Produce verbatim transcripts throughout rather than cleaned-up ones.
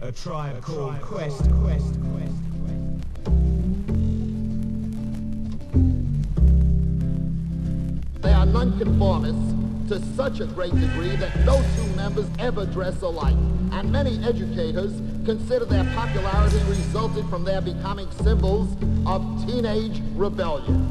A tribe called Quest, Quest, Quest, Quest. They are nonconformists to such a great degree that no two members ever dress alike, and many educators consider their popularity resulted from their becoming symbols of teenage rebellion.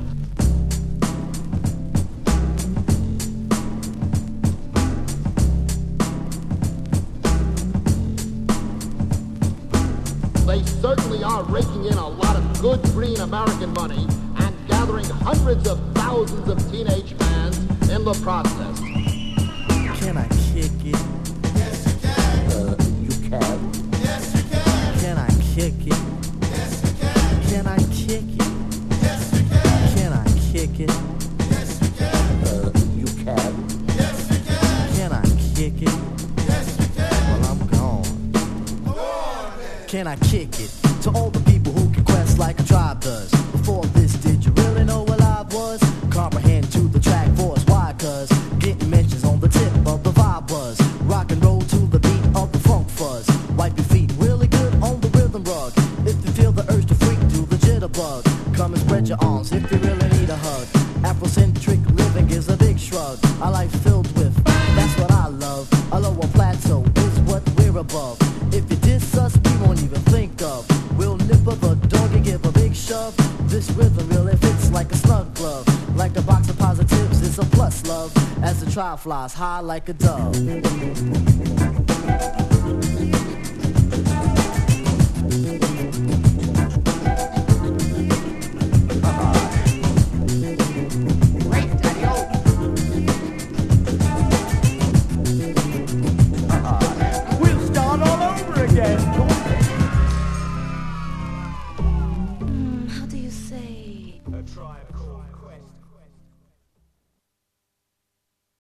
They certainly are raking in a lot of good green American money and gathering hundreds of thousands of teenage fans in the process. Can I kick it? Yes, you can. Uh, you can. Yes, you can. Can I kick it? Yes, you can. Can I kick it? Yes, you can. Can I kick it? Yes, you can. Uh, you can. Yes, you can. Can I kick it? Yes, you can. Well, I'm gone. Go on, then. Can I kick it? To all the people who can quest like a tribe does. Before this, did you really know what I was? Comprehend to the track force. Why? Cause getting mentions on the tip of the vibe was. Rock and roll to the beat of the funk fuzz. Wipe your feet really good on the rhythm rug. If you feel the urge to freak, do the jitterbug. Come and spread your arms if you really need a hug. Afrocentric living is a big shrug. A life filled with, that's what I love. A lower plateau is what we're above. If you diss us, we won't even think of. We'll nip up a dog and give a big shove. This rhythm really fits like a snug glove. Like a box of positives, it's a plus love. As the tribe flies high like a dove.